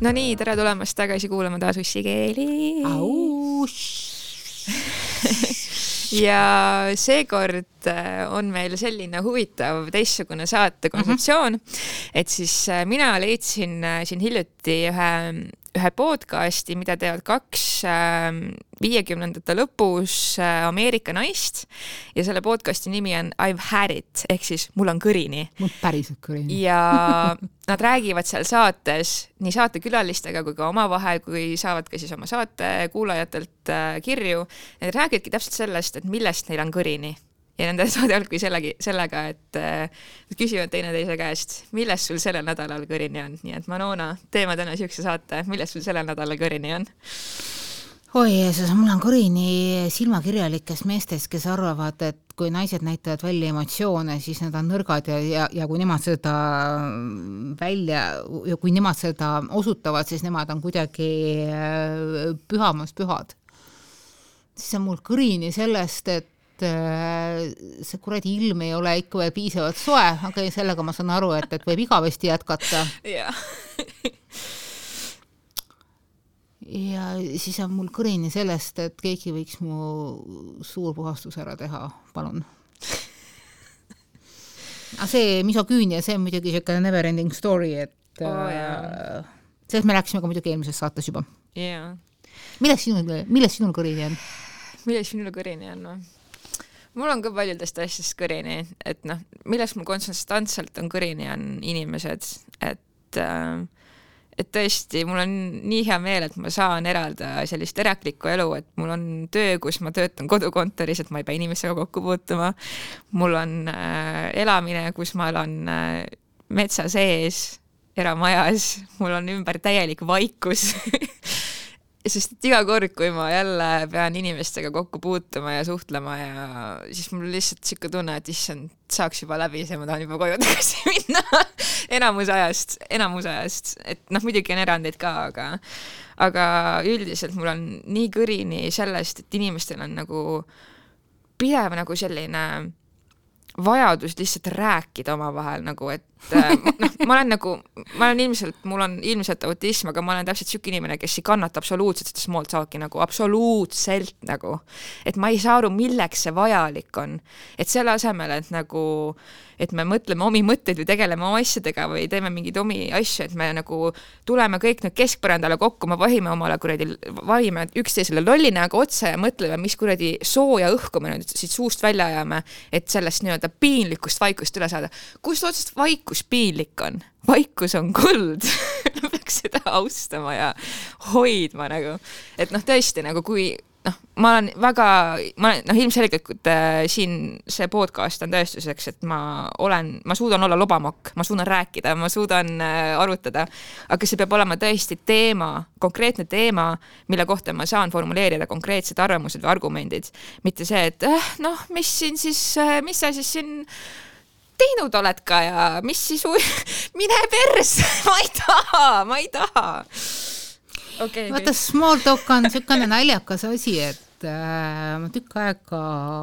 No nii, tere tulemast tagasi kuulama taas Ussi keeli. Ja seekord on meil selline huvitav teistsugune saate kontseptsioon, et siis mina leidsin siin hiljuti ühe podcasti, mida teevad 2 50ndate lõpus Ameerika naist ja selle podcasti nimi on I've had it, ehk siis mul on kõrini. Mul päriselt kõrini. Ja nad räägivad seal saates nii saatekülalistega kui ka omavahel, kui saavad ka siis oma saate kuulajatelt kirju. Need räägidki täpselt sellest, et millest neil on kõrini. Ja nende saade algui sellega, et küsivad teineteise käest, millest sul sellel nädalal kõrini on. Nii et Manona, teeme täna siukse saate, millest sul sellel nädalal kõrini on? Oi Jeesus, mul on kõrini silmakirjalikest meestest, kes arvavad, et kui naised näitavad välja emotsioone, siis need on nõrgad ja kui nemad seda kui nemad seda osutavad, siis nemad on kuidagi pühamast pühad. Siis on mul kõrini sellest, et see kuradi ilm ei ole ikka veel piisavalt soe, aga sellega ma saan aru, et võib igavesti jätkata. Ja siis on mul kõrini sellest, et keegi võiks mu suur puhastus ära teha, palun. Aga see misoküünia, see on muidugi selline never ending story, et sellest me rääkisime ka muidugi eelmises saates juba. Millest sinul kõrini on? Millest sinul kõrini on? Mul on ka paljudest asjast kõrini, et millest mul konstantselt on kõrini on inimesed, et tõesti, mul on nii hea meel, et ma saan eralda sellist eraklikku elu, et mul on töö, kus ma töötan kodukontoris, et ma ei pea inimesega kokku puutuma. Mul on elamine, kus ma elan metsa sees, eramajas, mul on ümber täielik vaikus. Sest iga kord, kui ma jälle pean inimestega kokku puutuma ja suhtlema ja siis mul lihtsalt siuke tunne, et issand, saaks juba läbi see, ma tahan juba koju tagasi minna enamus ajast, et muidugi on erandeid ka, aga üldiselt mul on nii kõrini sellest, et inimestel on pidev selline vajadus lihtsalt rääkida omavahel, et ma olen ilmselt autism, aga ma olen täpselt siuke inimene, kes ei kannata absoluutselt seda small talki, absoluutselt, et ma ei saa aru, milleks see vajalik on, et selle asemel, et me mõtleme omi mõtteid või tegeleme oma asjadega või teeme mingeid omi asju, et me tuleme kõik need keskpõrandale kokku, me vahime üksteisele lollinäga otsa ja mõtleme, mis kuradi sooja õhku me nüüd siit suust välja ajame, et sellest piinlikust vaikust üle saada. Kust otsast vaikus piinlik on? Vaikus on kuld. Peaks seda austama ja hoidma Et tõesti, kui ma olen ilmselgelt siin see podcast on tõestuseks, et ma suudan olla lobamokk, ma suudan rääkida, ma suudan arutada, aga see peab olema tõesti konkreetne teema, mille kohta ma saan formuleerida konkreetsed arvamused või argumendid, mitte see, et mis sa siis siin teinud oled ka ja mis siis mine pers, ma ei taha. Okay, vaata, small talk on selline naljakas asi, et ma tükk aega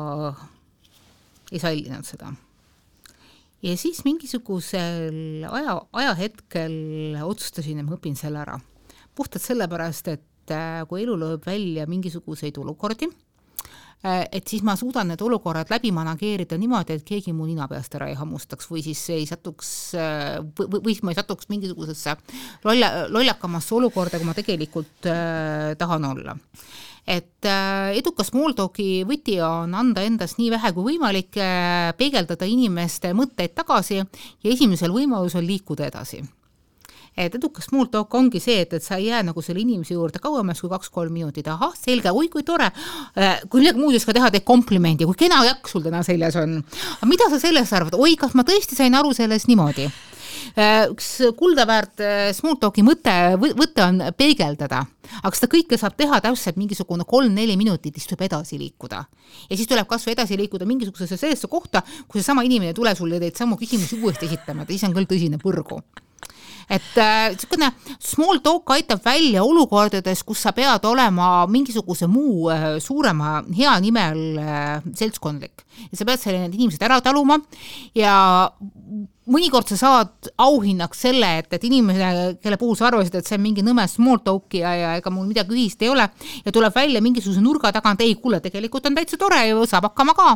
ei sallinud seda. Ja siis mingisugusel ajahetkel otsustasin, et ma õpin selle ära. Puhtalt sellepärast, et kui elu lööb välja mingisuguseid olukordi, et siis ma suudan need olukorrad läbi manageerida niimoodi, et keegi mu nina peast ära ei hammustaks või siis ma ei satuks mingisugusesse lollakamasse olukorda, kui ma tegelikult tahan olla. Et edukas small talki võti on anda endast nii vähe kui võimalik, peegeldada inimeste mõtteid tagasi ja esimesel võimalusel liikuda edasi. Et edukas small talk ongi see, et sa ei jää selle inimese juurde kauemaks kui 2-3 minutit. Aha, selge, oi kui tore. Kui midagi muudest ka teha, teed komplimendi, kui kena jakk sul täna seljas on. Aga mida sa sellest arvad? Oi, kas ma tõesti sain aru sellest niimoodi? Üks kuldaväärt small talki võte on peegeldada, aga seda kõike saab teha täpselt mingisugune 3-4 minutit, siis tuleb edasi liikuda. Ja siis tuleb kasvu edasi liikuda mingisugusesse sellesse kohta, kui see sama inimene tule sulle teid samu küsimusi uuesti esitama, et siis on küll tõsine põrgu. Et small talk aitab välja olukordades, kus sa pead olema mingisuguse muu suurema hea nimel seltskondlik. Ja sa pead selle need inimesed ära taluma ja mõnikord sa saad auhinnaks selle, et inimene, kelle puhul sa arvasid, et see on mingi nõme small talk ja ega mul midagi ühist ei ole ja tuleb välja mingisuguse nurga tagant, ei kuule, tegelikult on täitsa tore ja saab hakkama ka.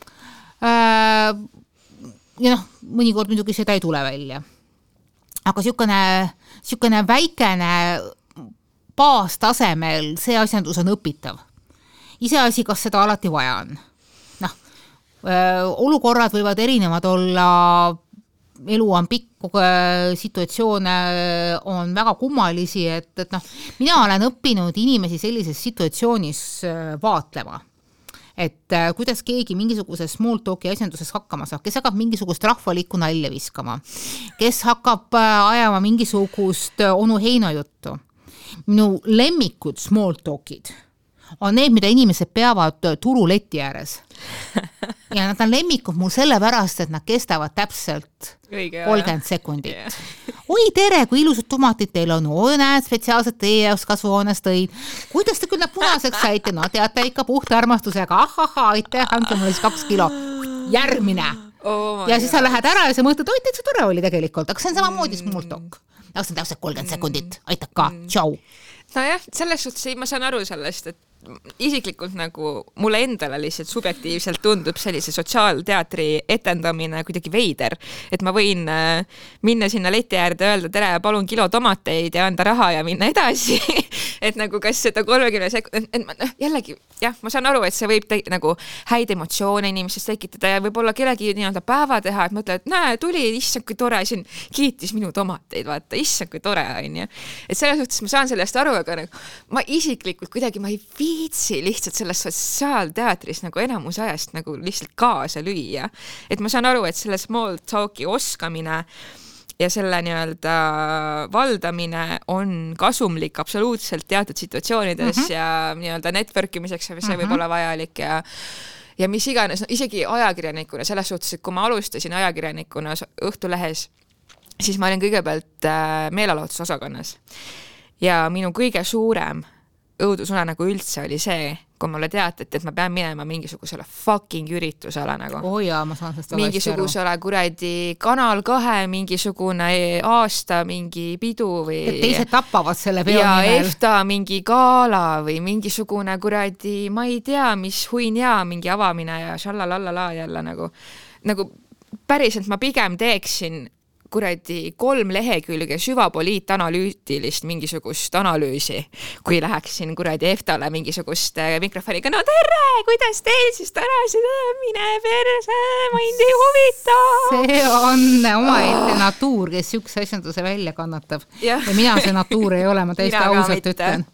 Ja mõnikord muidugi seda ei tule välja. Aga siukene väikene baastasemel see asjandus on õpitav. Iseasi, kas seda alati vaja on. Olukorrad võivad erinevad olla, elu on pikk, situatsioone on väga kummalisi, et mina olen õppinud inimesi sellises situatsioonis vaatlema. Et kuidas keegi mingisuguse small talki asjanduses hakkama saab, kes hakkab mingisugust rahvalikku nalja viskama, kes hakkab ajama mingisugust onu heina juttu. Minu lemmikud small talkid on need, mida inimesed peavad turuleti ääres. Ja nad on lemmikud mul sellepärast, et nad kestavad täpselt 30 sekundit. Yeah. Oi tere, kui ilusad tomatid teil on. Oi näed, spetsiaalselt teie jaoks kasvuhoones tõid. Kuidas te küll nad punaseks saite? No teate ikka puhta armastusega. Aitäh, andke mulle siis 2 kilo. Järgmine. Ja siis sa lähed ära ja sa mõtled, oi, täitsa tore oli tegelikult. Aga see on samamoodi small talk. Aga see on täpselt 30 sekundit. Aitäh ka. Tšau. Nojah, selles suhtes ma saan aru sellest, et isiklikult nagu mulle endale lihtsalt subjektiivselt tundub sellise sotsiaalteatri etendamine kuidagi veider, et ma võin minna sinna leti äärde, öelda tere, palun kilo tomateid ja anda raha ja minna edasi. Et nagu kas seda 30 jällegi, jah, ma saan aru, et see võib nagu häid emotsioone inimesest tekitada ja võib-olla kellegi nii-öelda päeva teha, et mõtle, et näe, tuli, issand, kui tore, siin kiitis minu tomateid, vaata, issand, kui tore on ja. Et selles suhtes ma saan sellest aru, aga nagu, ma isiklikult kuidagi ma ei viitsi lihtsalt selles sotsiaalteatris nagu enamus ajast nagu lihtsalt kaasa lüüa. Et ma saan aru, et selle small talki oskamine ja selle nii-öelda valdamine on kasumlik absoluutselt teatud situatsioonides ja nii-öelda networkimiseks see võib olla vajalik ja mis iganes, isegi ajakirjanikuna, selles suhtes, et kui ma alustasin ajakirjanikuna Õhtulehes, siis ma olin kõigepealt meelelahutusosakonnas ja minu kõige suurem õudusune nagu üldse oli see, kui mulle teatati, et ma pean minema mingisugusele fucking üritusele nagu. Jaa, ma saan sellest mingisugusele kuradi Kanal 2 mingisugune aasta mingi pidu või et teised tappavad selle peo ja nimel. EFTA mingi gaala või mingisugune kuradi, ma ei tea, mis huinjaa mingi avamine ja šallalalala jälle nagu päriselt ma pigem teeksin kuradi 3 lehekülge süvapoliitanalüütilist mingisugust analüüsi, kui läheksin kuradi EFTA-le mingisugust mikrofoniga, no tere, kuidas teil siis täna seda mine perse, mind ei huvita. See on omaette natuur, kes üks asjanduse välja kannatab. Ja mina see natuur ei ole, ma täiesti ausalt ütlen.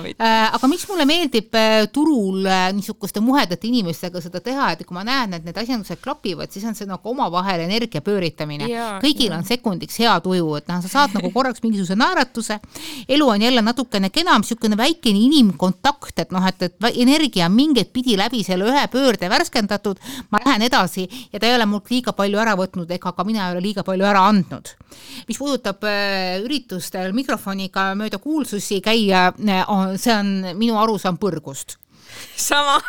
Aga miks mulle meeldib turul niisuguste muhedate inimestega seda teha, et kui ma näen, et need asjandused klapivad, siis on see nagu omavahel energia pööritamine. Kõigil on sekundiks hea tuju, et sa saad nagu korraks mingisuguse naeratuse, elu on jälle natukene kenam, siukene väikene inimkontakt, et energia on mingeid pidi läbi selle ühe pöörde värskendatud, ma lähen edasi ja ta ei ole mult liiga palju ära võtnud ega ka mina ei ole liiga palju ära andnud. Mis puudutab üritustel mikrofoniga mööda kuulsusi käia, see on minu arusaam põrgust. Sama.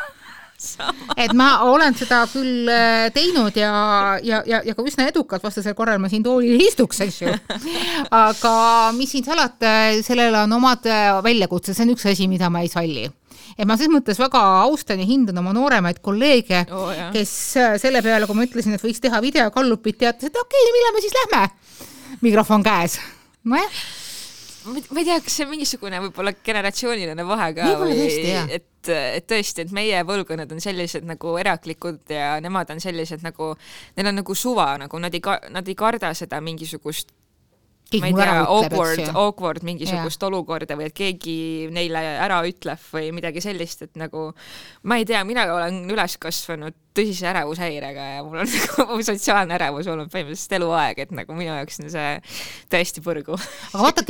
Et ma olen seda küll teinud ja ka üsna edukalt vastasel korral ma siin toolil istuks, eks ju. Aga mis siin salata, sellel on omad väljakutse, see on üks asi, mida ma ei salli. Et ma selles mõttes väga austan ja hindan oma nooremaid kolleege, kes selle peale, kui ma ütlesin, et võiks teha videokallupit, teatas, et okei, millal me siis lähme? Mikrofon käes. Ma ei tea, kas see on mingisugune võib-olla generatsiooniline vahe ka või et tõesti, et meie põlvkonnad on sellised nagu eraklikud ja nemad on sellised nagu, neil on nagu suva, nagu nad ei karda seda mingisugust ma ei tea, awkward mingisugust olukorda või et keegi neile ära ütleb või midagi sellist, et nagu ma ei tea, mina olen üles kasvanud tõsise ärevushäirega ja mul on nagu sotsiaalne ärevus olnud põhimõtteliselt eluaeg, et nagu minu jaoks on see tõesti põrgu. Aga vaata,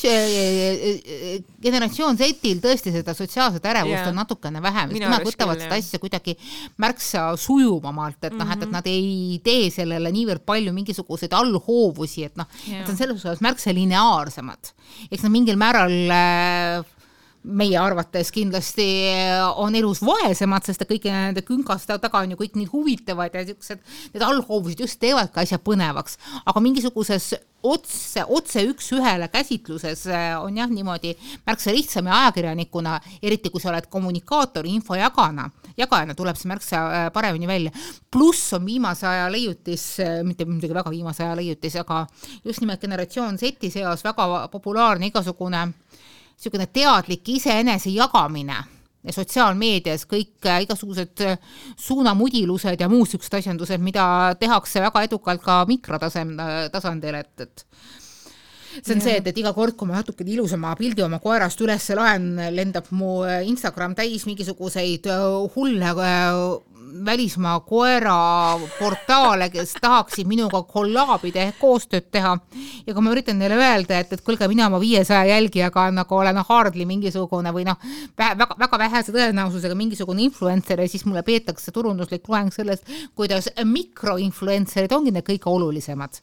generatsioon Z-il tõesti seda sotsiaalset ärevust on natukene vähem, sest nad võtavad seda asja kuidagi märksa sujuvamalt, et et nad ei tee sellele niivõrd palju mingisuguseid allhoovusi, et on selles osas märksa lineaarsemad. Eks nad mingil määral meie arvates kindlasti on elus vaesemad, sest kõigi nende küngaste taga on ju kõik nii huvitavad ja need allhoovused just teevadki asja põnevaks, aga mingisuguses otse üks-ühele käsitluses on jah niimoodi märksa lihtsam ja ajakirjanikuna, eriti kui sa oled kommunikaator, infojagajana tuleb see märksa paremini välja. Pluss on viimase aja leiutis, mitte midagi väga viimase aja leiutis, aga just nimelt generatsioon Z seas väga populaarne igasugune teadlik iseenese jagamine ja sotsiaalmeedias kõik igasugused suunamudilused ja muud sükst asjandused, mida tehakse väga edukalt ka mikrotasandil, et see on see, et iga kord, kui ma natuke ilusama pildi oma koerast üles laen, lendab mu Instagram täis mingisuguseid hulle välismaa koera portaale, kes tahaksid minuga kollaabide ehk koostööd teha. Ja kui ma üritan neile öelda, et kuulge, mina oma 500 jälgijaga nagu olen hardly mingisugune või väga vähese tõenäosusega mingisugune influencer ja siis mulle peetakse turunduslik loeng sellest, kuidas mikroinfluencerid ongi need kõige olulisemad.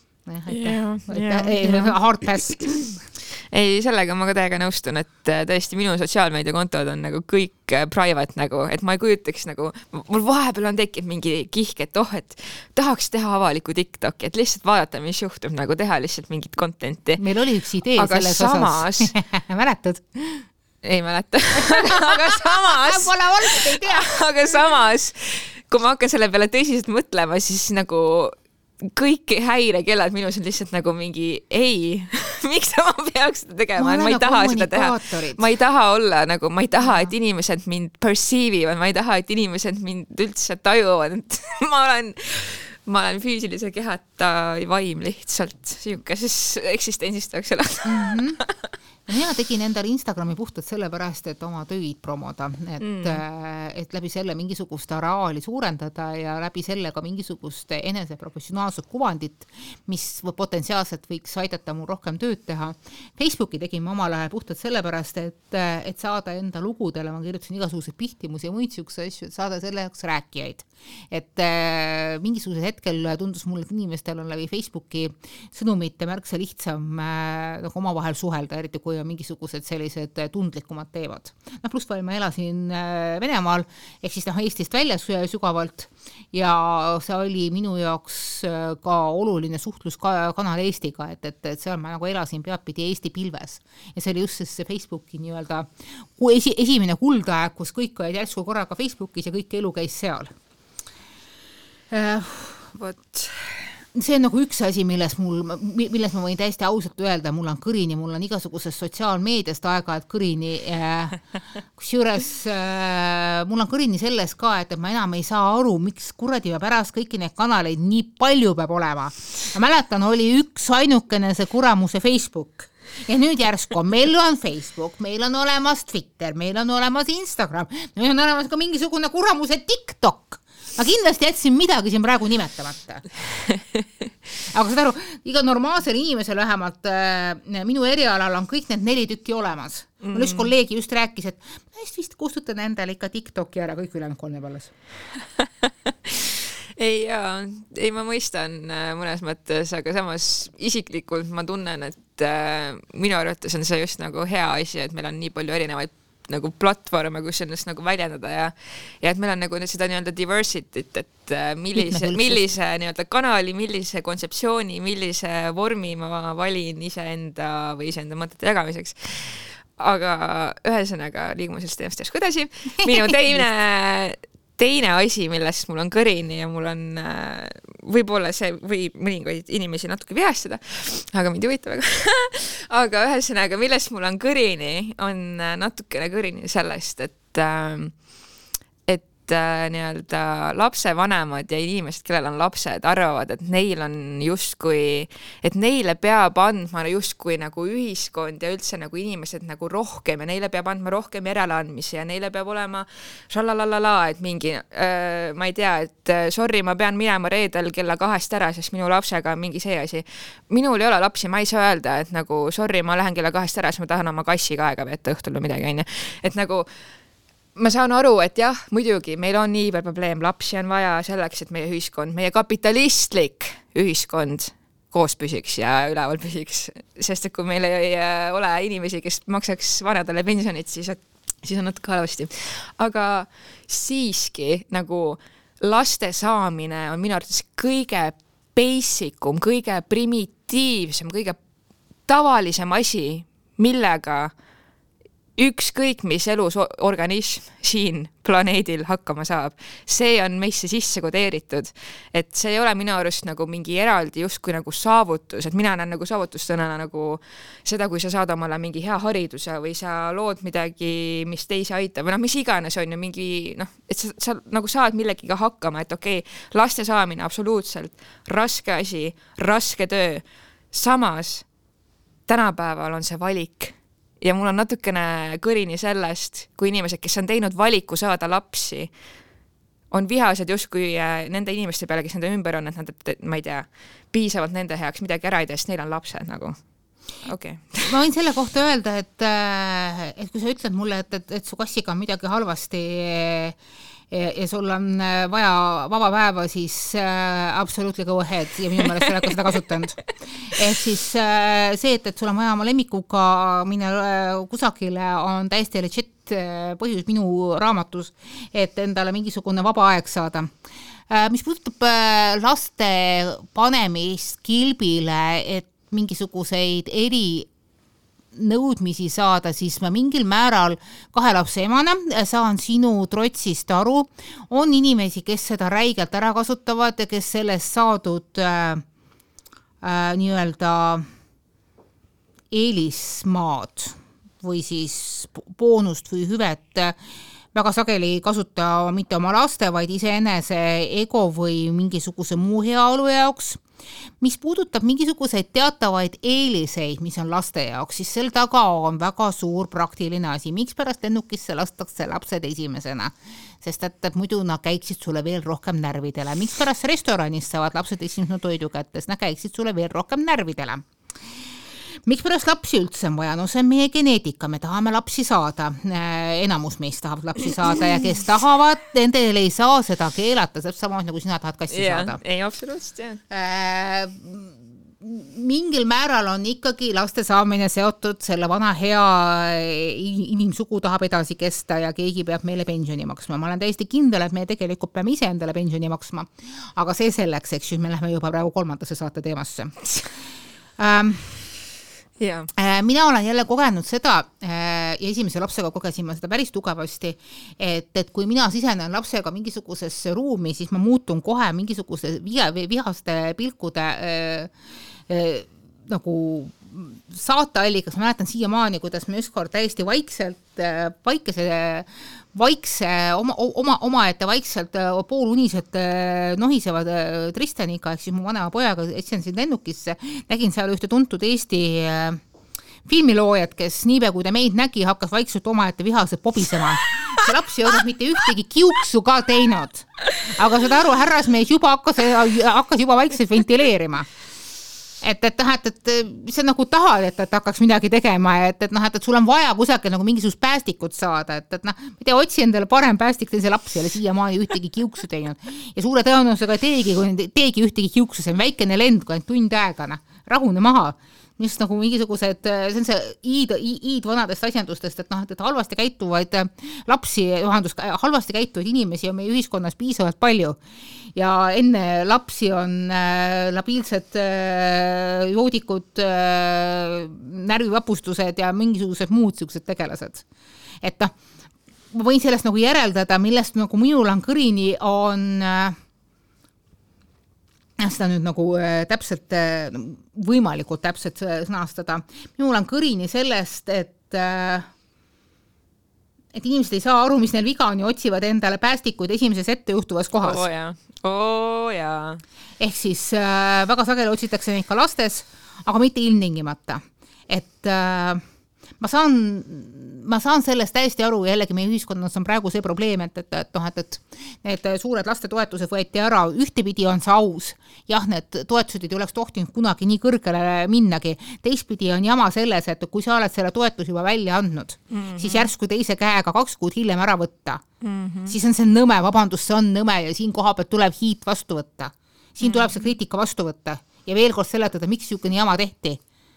Hard pass. Ei, sellega ma ka täiega nõustun, et tõesti minu sotsiaalmeediakontod on nagu kõik private nagu, et ma ei kujutaks nagu, mul vahepeal on tekkinud mingi kihk, et et tahaks teha avaliku TikToki, et lihtsalt vaadata, mis juhtub, nagu teha lihtsalt mingit contenti. Meil oli üks idee aga selles samas... osas. Mäletad? Ei mäleta. aga samas... Pole olnud, ei tea. aga samas, kui ma hakkan selle peale tõsiselt mõtlema, siis nagu... kõik häirekellad minus on lihtsalt nagu mingi ei, miks ma peaks seda tegema, ma ei taha seda teha, ma ei taha olla nagu, ma ei taha, et inimesed mind perceivivad, ma ei taha, et inimesed mind üldse tajuvad, et ma olen füüsilise kehata vaim lihtsalt siukeses eksistentsist tahaks elada. Mina tegin endale Instagrami puhtalt sellepärast, et oma töid promoda, et läbi selle mingisugust araali suurendada ja läbi selle ka mingisugust enese professionaalset kuvandit, mis potentsiaalselt võiks aidata mul rohkem tööd teha. Facebooki tegin ma omal ajal puhtalt sellepärast, et saada enda lugudele, ma kirjutasin igasuguseid pihtimusi ja muid siukse asju, et saada selle jaoks rääkijaid. Et mingisugusel hetkel tundus mulle, et inimestel on läbi Facebooki sõnumite märksa lihtsam nagu omavahel suhelda, eriti kui on mingisugused sellised tundlikumad teevad. Pluss veel ma elasin Venemaal, ehk siis Eestist väljas sügavalt ja see oli minu jaoks ka oluline suhtluskanal Eestiga, et seal ma nagu elasin peadpidi Eesti pilves. Ja see oli just see Facebooki nii-öelda esimene kuldaeg, kus kõik olid järsku korraga Facebookis ja kõik elu käis seal. See on nagu üks asi, milles ma võin täiesti ausalt öelda, mul on kõrini, mul on igasugusest sotsiaalmeediast aega-ajalt kõrini, kusjuures mul on kõrini selles ka, et ma enam ei saa aru, miks kuradi pärast kõiki neid kanaleid nii palju peab olema. Ma mäletan, oli üks ainukene see kuramuse Facebook. Ja nüüd järsku, meil on Facebook, meil on olemas Twitter, meil on olemas Instagram, meil on olemas ka mingisugune kuramuse TikTok. Ma kindlasti jätsin midagi siin praegu nimetamata. Aga saad aru, iga normaalsel inimesel vähemalt minu erialal on kõik need 4 tükki olemas. Mul üks kolleegi just rääkis, et ma vist kustutan endale ikka TikToki ära, kõik ülejäänud 3 alles. Ei, ma mõistan mõnes mõttes, aga samas isiklikult ma tunnen, et minu arvates on see just nagu hea asi, et meil on nii palju erinevaid nagu platvorme, kus ennast nagu väljendada ja et meil on nagu seda nii-öelda diversityt, et millise nii-öelda kanali, millise kontseptsiooni, millise vormi ma valin iseenda või iseenda mõtete jagamiseks. Aga ühesõnaga liigume sellest teemast järsku edasi. Minu teine asi, millest mul on kõrini ja mul on võib-olla see või mõningaid inimesi natuke vihastada, aga mind juhitab väga. Aga ühesõnaga, millest mul on kõrini, on natukene kõrini sellest, et nii-öelda lapsevanemad ja inimesed, kellel on lapsed, arvavad, et neil on justkui, et neile peab andma justkui nagu ühiskond ja üldse nagu inimesed nagu rohkem ja neile peab andma rohkem järeleandmisi ja neile peab olema šalalalala, et mingi, ma ei tea, et sorry, ma pean minema reedel kella 2 ära, sest minu lapsega on mingi see asi. Minul ei ole lapsi, ma ei saa öelda, et nagu sorry, ma lähen kella 2 ära, sest ma tahan oma kassiga aega veeta õhtul või midagi, on. Et nagu ma saan aru, et jah, muidugi meil on nii probleem, lapsi on vaja selleks, et meie ühiskond, meie kapitalistlik ühiskond koos püsiks ja üleval püsiks, sest et kui meil ei ole inimesi, kes maksaks vanadele pensionit, siis on natuke halvasti. Aga siiski nagu laste saamine on minu arvates kõige basicum, kõige primitiivsem, kõige tavalisem asi, millega ükskõik mis elusorganism siin planeedil hakkama saab. See on meisse sisse kodeeritud, et see ei ole minu arust nagu mingi eraldi justkui nagu saavutus, et mina näen nagu saavutustõnana nagu seda, kui sa saad omale mingi hea hariduse või sa lood midagi, mis teisi aitab või mis iganes on ju mingi, et sa nagu saad millegiga hakkama, et okei, laste saamine absoluutselt raske asi, raske töö. Samas tänapäeval on see valik. Ja mul on natukene kõrini sellest, kui inimesed, kes on teinud valiku saada lapsi, on vihased justkui nende inimeste peale, kes nende ümber on, et nad, ma ei tea, piisavalt nende heaks midagi ära ei tee, sest neil on lapsed nagu. Okay. Ma võin selle kohta öelda, et kui sa ütled mulle, et su kassiga on midagi halvasti ja sul on vaja vaba päeva, siis absolutely go ahead ja minu meelest sa oled ka seda kasutanud. Et siis see, et sul on vaja oma lemmikuga minna kusagile, on täiesti legit põhjus minu raamatus, et endale mingisugune vaba aeg saada. Mis puudutab laste panemist kilbile, et mingisuguseid nõudmisi saada, siis ma mingil määral 2 lapse emana saan sinu trotsist aru. On inimesi, kes seda räigelt ära kasutavad ja kes sellest saadud nii-öelda eelismaad või siis boonust või hüvet väga sageli kasuta mitte oma laste, vaid iseenese ego või mingisuguse muu heaolu jaoks. Mis puudutab mingisuguseid teatavaid eeliseid, mis on laste jaoks, siis sel taga on väga suur praktiline asi. Miks pärast lennukisse lastakse lapsed esimesena? Sest et muidu nad käiksid sulle veel rohkem närvidele. Miks pärast restoranis saavad lapsed esimesena toidu kättes? Nad käiksid sulle veel rohkem närvidele. Miks pärast lapsi üldse on vaja? No see on meie geneetika, me tahame lapsi saada. Enamus meist tahab lapsi saada ja kes tahavad, nendel ei saa seda keelata, see sama nagu sina tahad kassi saada. Ei, absoluutselt, jah. Mingil määral on ikkagi laste saamine seotud selle vana hea inimsugu tahab edasi kesta ja keegi peab meile pensioni maksma. Ma olen täiesti kindel, et me tegelikult peame ise endale pensioni maksma. Aga see selleks, eks ju, me lähme juba praegu 3. saate teemasse. Ja. Mina olen jälle kogenud seda ja esimese lapsega kogesin ma seda päris tugevasti, et kui mina sisenen lapsega mingisugusesse ruumi, siis ma muutun kohe mingisuguse vihaste pilkude nagu saateallikas. Ma mäletan siiamaani, kuidas me ükskord täiesti omaette vaikselt pooluniselt nohisevad Tristaniga, ehk siis mu vanema pojaga etsensin lennukisse, nägin seal ühte tuntud Eesti filmiloojat, kes niipea kui ta meid nägi, hakkas vaikselt omaette vihaselt pobisema. See laps ei olnud mitte ühtegi kiuksu ka teinud, aga seda aru härrasmees juba hakkas juba vaikselt ventileerima. Et see nagu tahad, et hakkaks midagi tegema, et sul on vaja kusagil nagu mingisugust päästikut saada, et otsi endale parem päästik, see laps ei ole siiamaani ühtegi kiuksu teinud. Ja suure tõenäosusega teegi ühtegi kiuksu, see on väikene lend, kui on tund aega, rahune maha. Just nagu mingisugused, see on see iid vanadest asjandustest, et halvasti käituvaid lapsi, halvasti käituvaid inimesi on meie ühiskonnas piisavalt palju. Ja enne lapsi on labiilsed joodikud, närvivapustused ja mingisugused muud sellised tegelased. Et ma võin sellest nagu järeldada, millest nagu minul on kõrini, on seda nüüd nagu täpselt, võimalikult täpselt sõnastada. Minul on kõrini sellest, et inimesed ei saa aru, mis neil viga on ja otsivad endale päästikuid esimeses ette juhtuvas kohas. Jaa. Ehk siis väga sageli otsitakse neid ka lastes, aga mitte ilmtingimata. Et ma saan sellest täiesti aru, jällegi meie ühiskonnas on praegu see probleem, et need suured lastetoetused võeti ära, ühtepidi on see aus. Jah, need toetused ei oleks tohtinud kunagi nii kõrgele minnagi. Teistpidi on jama selles, et kui sa oled selle toetus juba välja andnud, siis järsku teise käega 2 kuud hiljem ära võtta. Siis on see nõme, vabandust, see on nõme ja siin koha pealt tuleb hiit vastu võtta. Siin tuleb see kriitika vastu võtta ja veel kord seletada, miks niisugune jama tehti.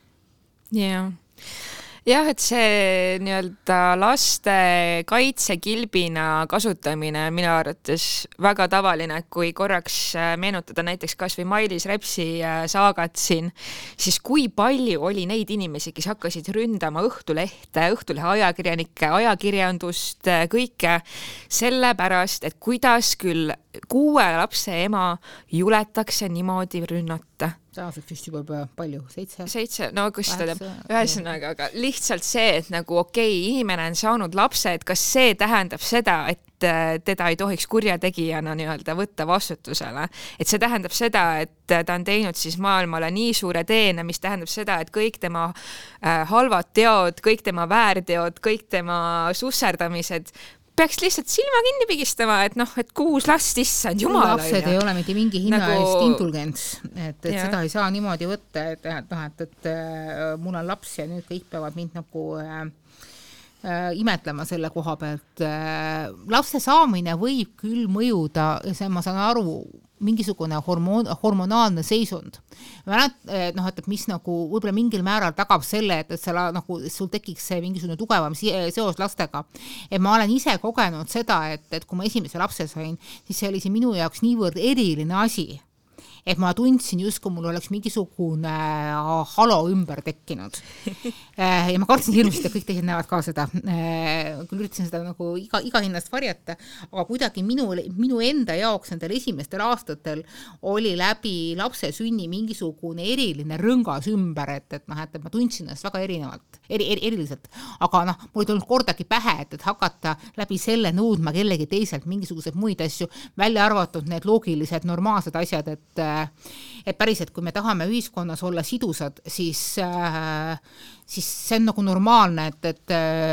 Jah, et see nii-öelda laste kaitsekilbina kasutamine on minu arvates väga tavaline, kui korraks meenutada näiteks kas või Mailis Repsi saagat siin, siis kui palju oli neid inimesi, kes hakkasid ründama Õhtulehte, Õhtulehe ajakirjanikke, ajakirjandust, kõike sellepärast, et kuidas küll 6 lapse ema juletakse niimoodi rünnata. Tänaseks vist juba palju, 7, no kus ta teeb, ühesõnaga, aga lihtsalt see, et nagu inimene on saanud lapse, et kas see tähendab seda, et teda ei tohiks kurjategijana nii-öelda võtta vastutusele. Et see tähendab seda, et ta on teinud siis maailmale nii suure teene, mis tähendab seda, et kõik tema halvad teod, kõik tema väärteod, kõik tema susserdamised peaks lihtsalt silma kinni pigistama, et 6 last issand, jumala. Lapsed ei ole mitte mingi hinna eest indulgents, et seda ei saa niimoodi võtta, et mul on laps ja nüüd kõik peavad mind nagu imetlema selle koha pealt. Lapse saamine võib küll mõjuda, see ma saan aru, mingisugune hormonaalne seisund. Et mis nagu võib-olla mingil määral tagab selle, et sul tekiks see mingisugune tugevam seos lastega. Et ma olen ise kogenud seda, et kui ma esimese lapse sain, siis see oli see minu jaoks niivõrd eriline asi, et ma tundsin justkui mul oleks mingisugune halo ümber tekkinud. Ja ma kartsin hirmsasti, et kõik teised näevad ka seda. Küll üritasin seda nagu iga hinnast varjata, aga kuidagi minu enda jaoks nendel esimestel aastatel oli läbi lapse sünni mingisugune eriline rõngas ümber, et ma tundsin ennast väga eriliselt. Aga mul ei tulnud kordagi pähe, et hakata läbi selle nõudma kellegi teiselt mingisuguseid muid asju, välja arvatud need loogilised, normaalsed asjad, et päriselt, kui me tahame ühiskonnas olla sidusad, siis see on nagu normaalne, et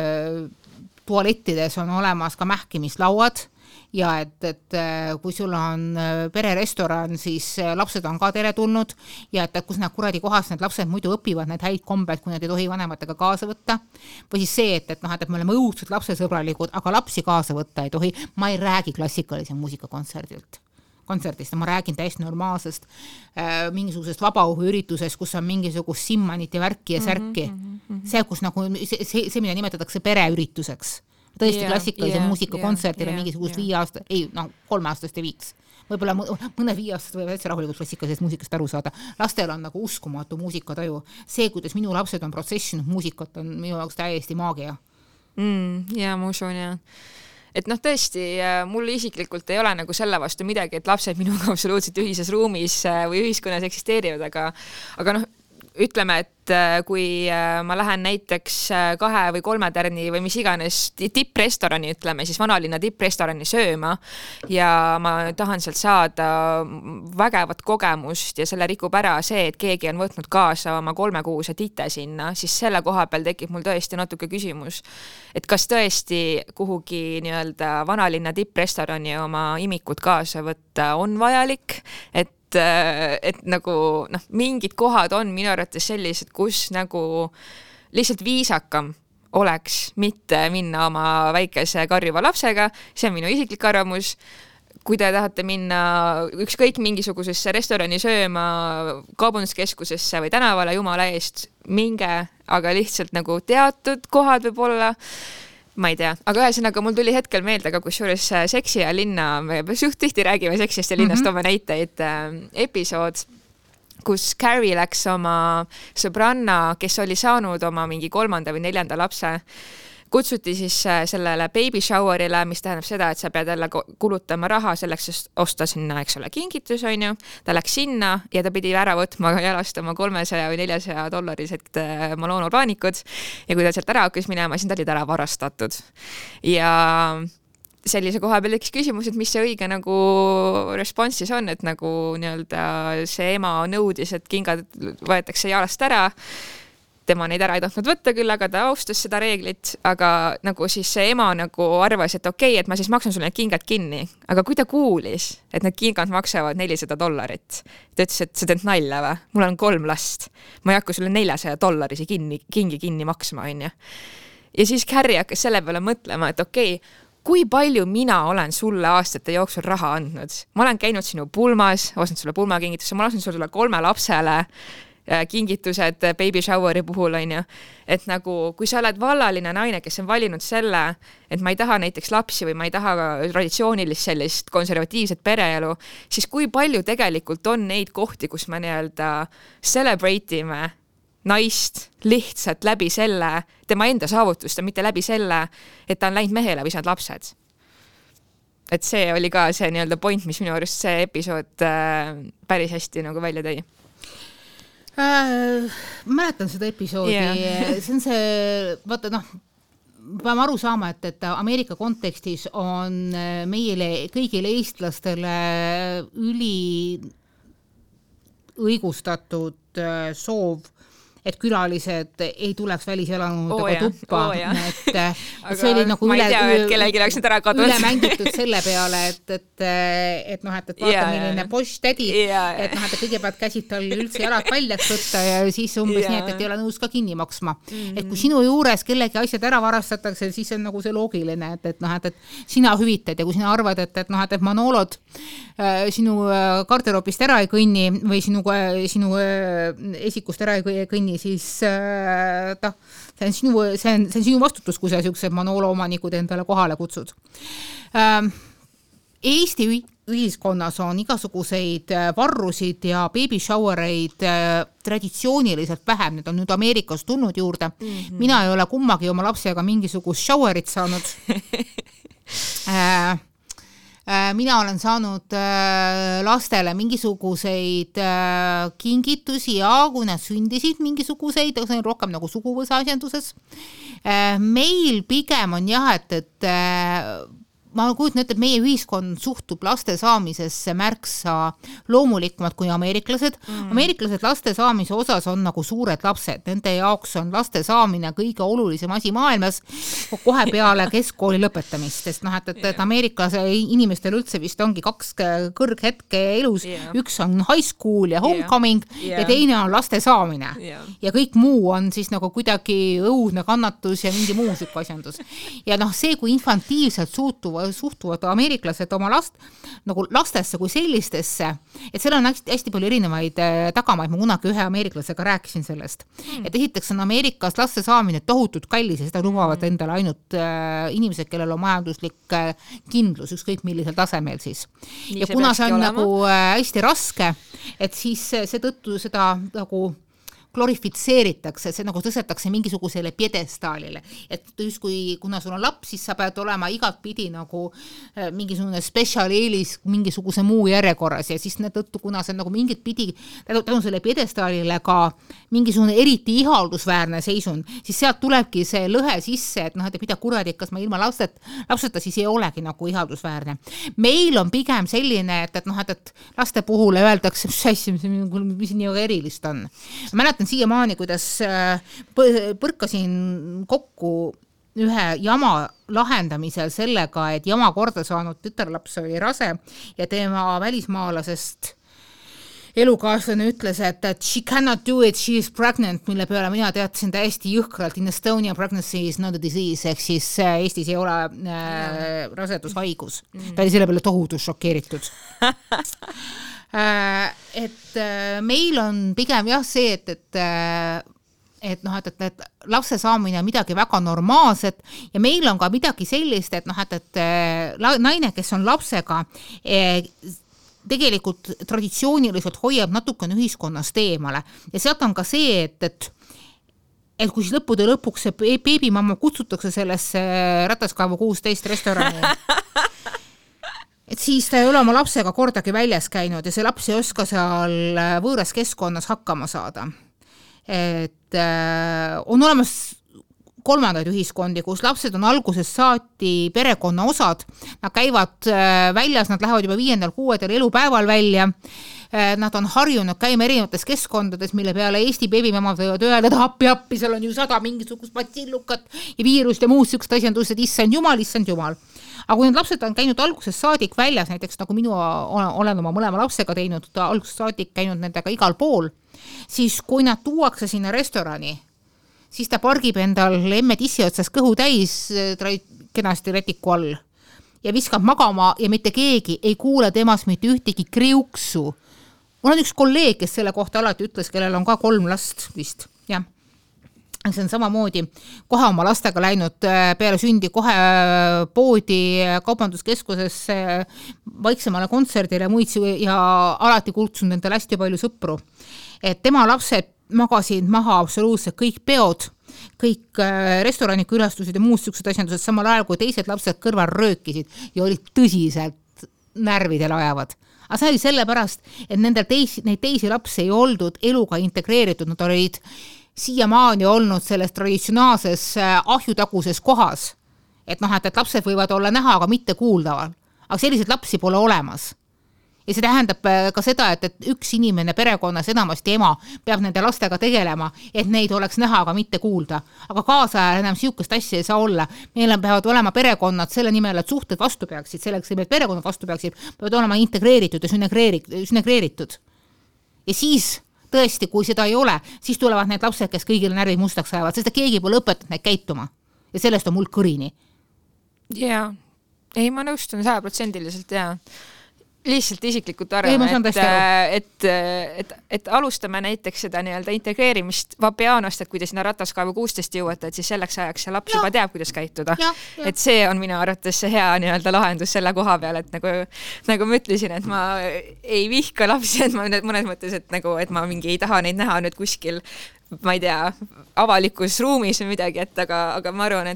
tualettides on olemas ka mähkimislauad ja et kui sul on pererestoran, siis lapsed on ka teretulnud ja et kus nad kuradi kohas need lapsed muidu õpivad need häid kombed, kui nad ei tohi vanematega kaasa võtta. Või siis see, et me oleme õudselt lapsesõbralikud, aga lapsi kaasa võtta ei tohi. Ma ei räägi klassikalise muusikakontserdist, ma räägin täiesti normaalsest mingisugusest vabaõhuüritusest, kus on mingisugust simmanit ja värki ja särki. See, kus nagu, see, mida nimetatakse pereürituseks. Tõesti klassikalise muusikakontserdile mingisugust 3 aastast ei viiks. Võib-olla mõned 5 aastast võivad täitsa rahulikult klassikalisest muusikast aru saada. Lastel on nagu uskumatu muusikataju. See, kuidas minu lapsed on protsessinud muusikat, on minu jaoks täiesti maagia. Ja ma usun, ja et tõesti, mul isiklikult ei ole nagu selle vastu midagi, et lapsed minuga absoluutselt ühises ruumis või ühiskonnas eksisteerivad, aga ütleme, et kui ma lähen näiteks 2 või 3 tärni või mis iganes tipprestorani, ütleme siis vanalinna tipprestorani sööma ja ma tahan sealt saada vägevat kogemust ja selle rikub ära see, et keegi on võtnud kaasa oma 3-kuuse tite sinna, siis selle koha peal tekib mul tõesti natuke küsimus, et kas tõesti kuhugi nii-öelda vanalinna tipprestorani oma imikut kaasa võtta on vajalik, et nagu mingid kohad on minu arvates sellised, kus nagu lihtsalt viisakam oleks mitte minna oma väikese karjuva lapsega, see on minu isiklik arvamus. Kui te tahate minna ükskõik mingisugusesse restorani sööma kaubanduskeskusesse või tänavale, jumala eest, minge, aga lihtsalt nagu teatud kohad võib olla, ma ei tea, aga ühesõnaga mul tuli hetkel meelde ka kusjuures Seksi ja linna, me suht tihti räägime Seksist ja linnast oma näiteid episood, kus Carrie läks oma sõbranna, kes oli saanud oma mingi 3. või 4. lapse, kutsuti siis sellele baby showerile, mis tähendab seda, et sa pead jälle kulutama raha selleks, et osta sinna, eks ole, kingitus, on ju. Ta läks sinna ja ta pidi ära võtma jalast oma $300 või $400 maloonurbaanikud ja kui ta sealt ära hakkas minema, siis ta olid ära varastatud. Ja sellise koha peal tekkis küsimus, et mis see õige nagu responsis on, et nagu nii-öelda see ema nõudis, et kingad võetakse jalast ära. Tema neid ära ei tahtnud võtta küll, aga ta austas seda reeglit, aga nagu siis see ema nagu arvas, et okei, et ma siis maksan sulle need kingad kinni. Aga kui ta kuulis, et need kingad maksavad $400, ta ütles, et sa teed nalja või? Mul on 3 last. Ma ei hakka sulle $400 kingi maksma, on ju. Ja siis Carrie hakkas selle peale mõtlema, et okei, kui palju mina olen sulle aastate jooksul raha andnud. Ma olen käinud sinu pulmas, ostnud sulle pulmakingitusse, ma lasen sulle 3 lapsele kingitused baby showeri puhul, on ju. Et nagu, kui sa oled vallaline naine, kes on valinud selle, et ma ei taha näiteks lapsi või ma ei taha traditsioonilist sellist konservatiivset pereelu, siis kui palju tegelikult on neid kohti, kus me nii-öelda celebrate ime naist lihtsalt läbi selle, tema enda saavutust ja mitte läbi selle, et ta on läinud mehele või saanud lapsed. Et see oli ka see nii-öelda point, mis minu arust see episood päris hästi nagu välja tõi. Mäletan seda episoodi, see on see, vaata peame aru saama, et Ameerika kontekstis on meile kõigile eestlastele üli õigustatud soov, et külalised ei tuleks väliselanutega tuppa. Et see oli nagu üle mängitud selle peale, et vaata milline posh tädi, et kõigepealt käsid tal üldse jalad paljaks võtta ja siis umbes nii, et ei ole nõus ka kinni maksma. Et kui sinu juures kellegi asjad ära varastatakse, siis on nagu see loogiline, et sina hüvitad ja kui sina arvad, et Manolod sinu garderoobist ära ei kõnni või sinu esikust ära ei kõnni, siis see on sinu vastutus, kui sa niisugused Manolo omanikud endale kohale kutsud. Eesti ühiskonnas on igasuguseid varrusid ja baby showereid traditsiooniliselt vähem, need on nüüd Ameerikas tulnud juurde. Mina ei ole kummagi oma lapsega mingisugust showerit saanud. Mina olen saanud lastele mingisuguseid kingitusi ja kui nad sündisid mingisuguseid, aga see on rohkem nagu suguvõsa asjenduses. Meil pigem on jah, et ma kujutan ette, et meie ühiskond suhtub laste saamisesse märksa loomulikumad kui ameeriklased. Ameeriklased laste saamise osas on nagu suured lapsed. Nende jaoks on laste saamine kõige olulisem asi maailmas kohe peale keskkooli lõpetamist. Sest et Ameerikas inimestel üldse vist ongi 2 kõrghetke elus. Üks on high school ja homecoming ja teine on laste saamine. Ja kõik muu on siis nagu kuidagi õudne kannatus ja mingi muu siuke asjandus. Ja see, kui infantiivselt suhtuvad ameeriklased oma nagu lastesse kui sellistesse, et seal on hästi palju erinevaid tagamaid, ma kunagi ühe ameeriklasega rääkisin sellest. Et esiteks on Ameerikas laste saamine tohutult kallis ja seda lubavad endale ainult inimesed, kellel on majanduslik kindlus, ükskõik millisel tasemel siis. Ja kuna see on nagu hästi raske, et siis seetõttu seda nagu glorifitseeritakse, see nagu tõstetakse mingisugusele piedestaalile, et kui kuna sul on laps, siis sa pead olema igat pidi nagu mingisugune special eelis mingisuguse muu järjekorras ja siis tõttu, kuna see on nagu mingit pidi tänu selle piedestaalile ka mingisugune eriti ihaldusväärne seisund, siis sealt tulebki see lõhe sisse, et et mida kuradi, kas ma ilma lapseta siis ei olegi nagu ihaldusväärne. Meil on pigem selline, et laste puhul öeldakse, mis nii erilist on. Mäletan siiamaani, kuidas põrkasin kokku ühe jama lahendamisel sellega, et jama korda saanud tütarlaps oli rase ja tema välismaalasest elukaaslane ütles, et she cannot do it, she is pregnant, mille peale mina teadsin täiesti jõhkralt in Estonia pregnancy is not a disease, ehk siis Eestis ei ole rasedushaigus. Ta oli selle peale tohutus šokeeritud. Et meil on pigem jah see, et lapse saamine on midagi väga normaalset ja meil on ka midagi sellist, et naine, kes on lapsega, tegelikult traditsiooniliselt hoiab natukene ühiskonnast eemale ja sealt on ka see, et kui siis lõppude lõpuks see beebimamma kutsutakse sellesse Rataskaevu 16 restorani, et siis ta ei ole oma lapsega kordagi väljas käinud ja see laps ei oska seal võõras keskkonnas hakkama saada. Et on olemas kolmandaid ühiskondi, kus lapsed on algusest saati perekonna osad, nad käivad väljas, nad lähevad juba 5.–6. elupäeval välja, nad on harjunud käima erinevates keskkondades, mille peale Eesti beebimamad võivad öelda, et appi, seal on ju 100 mingisugust patsillukat ja viirust ja muud sükst asjandused, issand jumal. Aga kui need lapsed on käinud algusest saadik väljas, näiteks nagu minu olen oma mõlema lapsega teinud, algusest saadik käinud nendega igal pool, siis kui nad tuuakse sinna restorani, siis ta pargib endal emme tissi otsas kõhu täis kenasti retiku all ja viskab magama ja mitte keegi ei kuule temast mitte ühtegi kriuksu. Mul on üks kolleeg, kes selle kohta alati ütles, kellel on ka 3 last vist, jah. See on samamoodi kohe oma lastega läinud peale sündi kohe poodi kaubanduskeskusesse vaiksemale kontserdile ja alati kutsunud endale hästi palju sõpru. Et tema lapsed magasid maha absoluutselt kõik peod, kõik restoranikülastused ja muud siuksed asjandused samal ajal, kui teised lapsed kõrval röökisid ja olid tõsiselt närvidel ajavad. Aga see oli sellepärast, et neid teisi lapsi ei oldud eluga integreeritud, nad olid siiamaani olnud selles traditsionaalses ahjutaguses kohas. Et et lapsed võivad olla näha, aga mitte kuuldaval. Aga selliseid lapsi pole olemas. Ja see tähendab ka seda, et üks inimene perekonnas, enamasti ema, peab nende lastega tegelema, et neid oleks näha, aga mitte kuulda. Aga kaasajal enam siukest asja ei saa olla. Meil peavad olema perekonnad selle nimel, et suhted vastu peaksid, selleks, et perekonnad vastu peaksid, peavad olema integreeritud ja sünegreeritud. Ja siis tõesti, kui seda ei ole, siis tulevad need lapsed, kes kõigile närvid mustaks ajavad, sest keegi pole õpetanud neid käituma. Ja sellest on mul kõrini. Jaa, ei, ma nõustun 100% ja lihtsalt isiklikult arvan, et alustame näiteks seda nii-öelda integreerimist Vapianost, et kui te sinna Rataskaevu 16 jõuate, et siis selleks ajaks see laps juba teab, kuidas käituda. Et see on minu arvates see hea nii-öelda lahendus selle koha peal, et nagu ma ütlesin, et ma ei vihka lapsi, et ma mõnes mõttes, et ma mingi ei taha neid näha nüüd kuskil, ma ei tea, avalikus ruumis või midagi, aga ma arvan,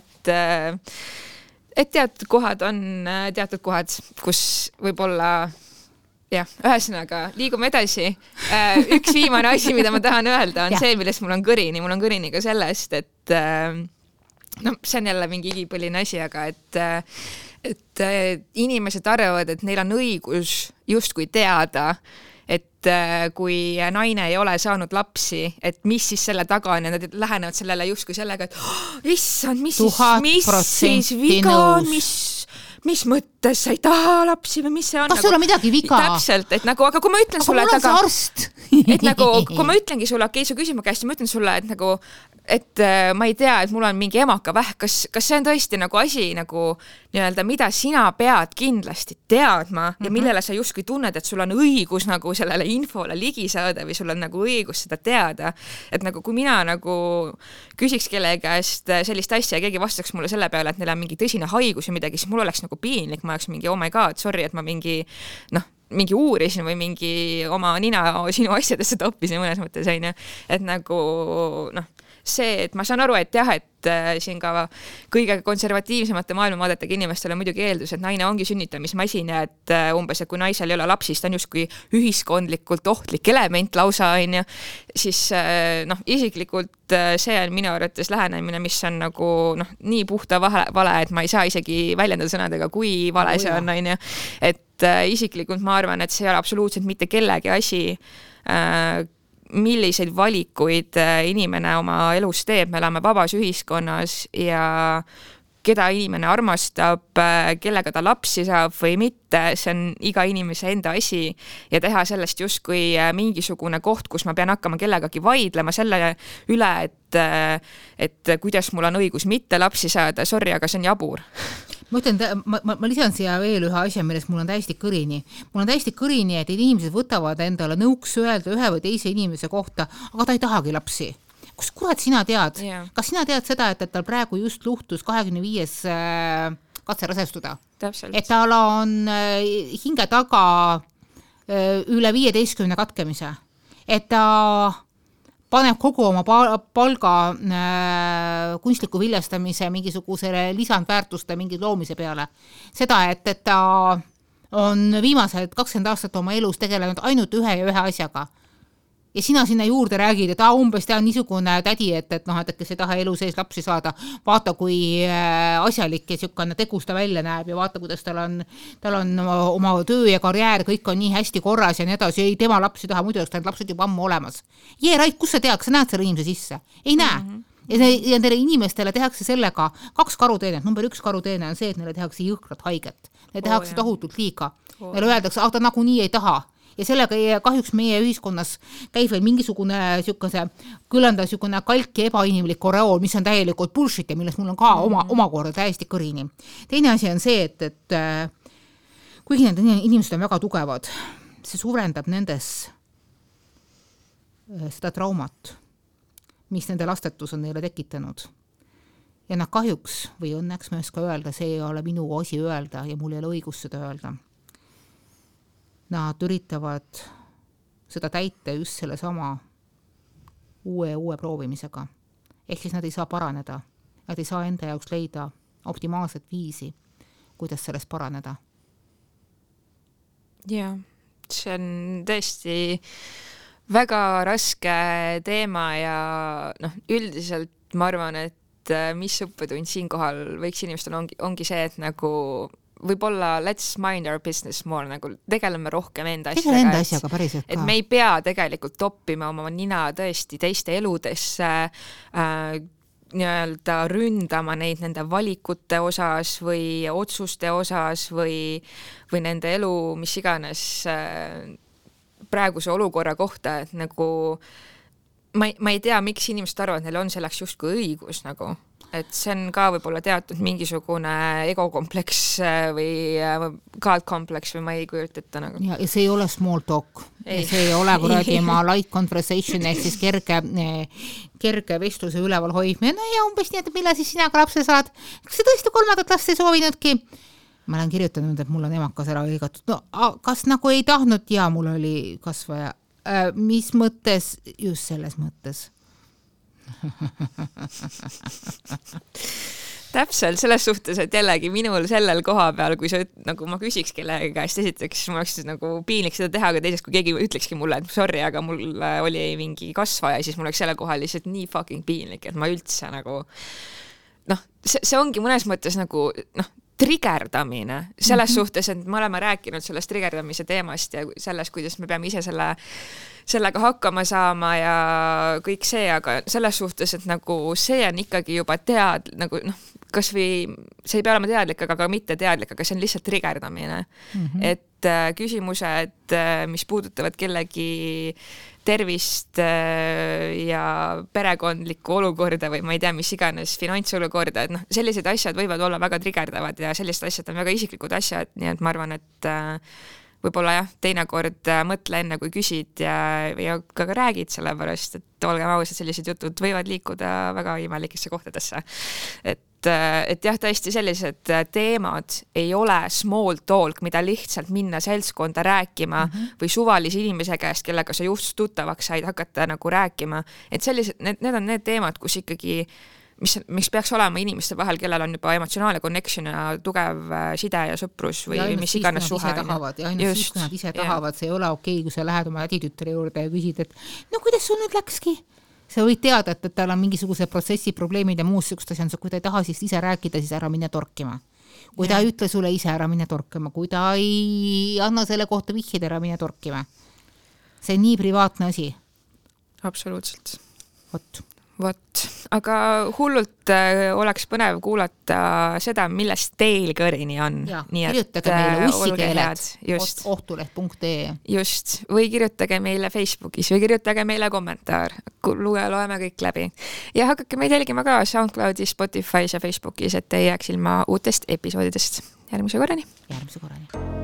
et teatud kohad on teatud kohad, kus võib-olla jah, ühesõnaga, liigume edasi. Üks viimane asi, mida ma tahan öelda, on see, millest mul on kõrini. Mul on kõrini ka sellest, et see on jälle mingi igipõline asi, aga et inimesed arvavad, et neil on õigus justkui teada, et kui naine ei ole saanud lapsi, et mis siis selle taga on ja nad lähenevad sellele justkui sellega, et issand, mis siis viga on, mis mõttes sa ei taha lapsi või mis see on? Kas sul on midagi viga? Täpselt, et nagu, aga kui ma ütlen sulle, et nagu, kui ma ütlengi sulle, okei, su küsima käest, ma ütlen sulle, et nagu, et ma ei tea, et mul on mingi emaka vähk, kas see on tõesti nagu asi, nagu nii-öelda, mida sina pead kindlasti teadma ja millele sa justkui tunned, et sul on õigus nagu sellele infole ligi saada või sul on nagu õigus seda teada. Et nagu, kui mina nagu küsiks kelle käest sellist asja ja keegi vastaks mulle selle peale, et neil on mingi tõsine haigus või midagi, siis mul oleks nagu piinlik, ma oleks mingi, oh my god, sorry, et ma mingi uurisin või mingi oma nina sinu asjadesse toppisin mõnes mõttes, on ju. Et nagu, see, et ma saan aru, et jah, et siin ka kõige konservatiivsemate maailmavaadetega inimestele muidugi eeldus, et naine ongi sünnitamismasin ja et umbes, et kui naisel ei ole lapsi, siis ta on justkui ühiskondlikult ohtlik element lausa, on ju, siis isiklikult see on minu arvates lähenemine, mis on nagu nii puhta vale, et ma ei saa isegi väljendada sõnadega, kui vale see on, on ju. Et isiklikult ma arvan, et see ei ole absoluutselt mitte kellegi asi, milliseid valikuid inimene oma elus teeb, me elame vabas ühiskonnas ja keda inimene armastab, kellega ta lapsi saab või mitte, see on iga inimese enda asi ja teha sellest justkui mingisugune koht, kus ma pean hakkama kellegagi vaidlema selle üle, et kuidas mul on õigus mitte lapsi saada, sorry, aga see on jabur. Ma ütlen, ma lisan siia veel ühe asja, millest mul on täiesti kõrini. Mul on täiesti kõrini, et inimesed võtavad endale nõuks öelda ühe või teise inimese kohta, aga ta ei tahagi lapsi. Kus kurat sina tead? Yeah. Kas sina tead seda, et tal praegu just luhtus 25 katse rasestuda? Täpselt. Et tal on hinge taga üle 15 katkemise. Et ta paneb kogu oma palga kunstliku viljestamise mingisugusele lisandväärtuste mingi loomise peale. Seda, et ta on viimased 20 aastat oma elus tegelenud ainult ühe asjaga. Ja sina sinna juurde räägid, et umbes ta on niisugune tädi, et kes ei taha elu sees lapsi saada. Vaata, kui asjalik ja siukene tegus ta välja näeb ja vaata, kuidas tal on oma töö ja karjäär, kõik on nii hästi korras ja nii edasi. Ei, tema lapsi taha, muidu oleks tal lapsed juba ammu olemas. Rait, kus sa tead, sa näed selle inimese sisse? Ei näe. Ja neile inimestele tehakse sellega 2 karuteenet. Number 1 karuteene on see, et neile tehakse jõhkrat haiget. Neile tehakse tohutult liiga. Neile öeldakse, ta nagunii ei taha. ja sellega kahjuks meie ühiskonnas käib veel mingisugune kõlanda kalk ja ebainimlik oreool, mis on täielikult bullshit ja millest mul on ka omakorda täiesti kõrini. Teine asi on see, et kuigi need inimesed on väga tugevad, see suurendab nendes seda traumat, mis nende lastetus on neile tekitanud. Ja nad kahjuks või õnneks ma ei oska öelda, see ei ole minu asi öelda ja mul ei ole õigus seda öelda. Nad üritavad seda täita just selle sama uue proovimisega. Ehk siis nad ei saa paraneda. Nad ei saa enda jaoks leida optimaalset viisi, kuidas sellest paraneda. Ja, see on tõesti väga raske teema ja üldiselt ma arvan, et mis õppetund siinkohal võiks inimestel ongi see, et nagu võib-olla let's mind our business more, nagu tegeleme rohkem enda asjaga päriselt ka. Et me ei pea tegelikult toppima oma nina tõesti teiste eludesse, nii-öelda ründama neid nende valikute osas või otsuste osas või nende elu, mis iganes praeguse olukorra kohta, et nagu ma ei tea, miks inimesed arvavad, et neil on selleks justkui õigus nagu, et see on ka võib-olla teatud mingisugune egokompleks või God-kompleks või ma ei kujuta nagu. Ja see ei ole small talk. See ei ole ma light conversation ehk siis kerge vestluse üleval hoidmine. No ja umbes nii, et millal siis sina ka lapse saad? Kas see tõesti 3. last ei soovinudki? Ma olen kirjutanud, et mul on emakas ära õigatud. No, kas nagu ei tahtnud? Ja mul oli kasvaja. Mis mõttes? Just selles mõttes. Täpselt selles suhtes, et jällegi minul sellel koha peal, kui sa nagu ma küsiks kellegi käest esiteks, siis mul oleks nagu piinlik seda teha, aga teisest, kui keegi ütlekski mulle, et sorry, aga mul oli mingi kasvaja, siis mul oleks selle kohal lihtsalt nii fucking piinlik, et ma üldse nagu see ongi mõnes mõttes nagu trigerdamine selles suhtes, et me oleme rääkinud sellest trigerdamise teemast ja sellest, kuidas me peame ise sellega hakkama saama ja kõik see, aga selles suhtes, et nagu see on ikkagi juba nagu kas või see ei pea olema teadlik, aga ka mitte teadlik, aga see on lihtsalt trigerdamine. Et küsimused, mis puudutavad kellegi tervist ja perekondlikku olukorda või ma ei tea, mis iganes finantsolukorda, et sellised asjad võivad olla väga trigerdavad ja sellised asjad on väga isiklikud asjad, nii et ma arvan, et võib-olla teinekord mõtle enne, kui küsid ja ka räägid sellepärast, et olgem ausad, sellised jutud võivad liikuda väga imelikesse kohtadesse. Et jah, tõesti sellised teemad ei ole small talk, mida lihtsalt minna seltskonda rääkima või suvalise inimese käest, kellega sa just tuttavaks said hakata nagu rääkima. Et sellised, need on need teemad, kus ikkagi mis peaks olema inimeste vahel, kellel on juba emotsionaalne connection ja tugev side ja sõprus või mis iganes suhe. Ja ainult siis, kui nad ise tahavad, see ei ole okei, kui sa lähed oma täditütre juurde ja küsid, et no kuidas sul nüüd läkski? Sa võid teada, et tal on mingisuguse protsessi probleemid ja muus sugust asjad, kui ta ei taha siis ise rääkida, siis ära minne torkima. Kui ta ei ütle sulle ise ära minne torkima, kui ta ei anna selle kohta vihjed ära minne torkima. See on nii privaatne asi. Absoluutselt. Vot, aga hullult oleks põnev kuulata seda, millest teil kõrini on. Ja, kirjutage meile ussikeeled ohtuleht.ee. Just, või kirjutage meile Facebookis või kirjutage meile kommentaar. Loeme kõik läbi. Ja hakake meid jälgima ka SoundCloudis, Spotify's ja Facebookis, et ei jääks ilma uutest episoodidest. Järgmise korrani.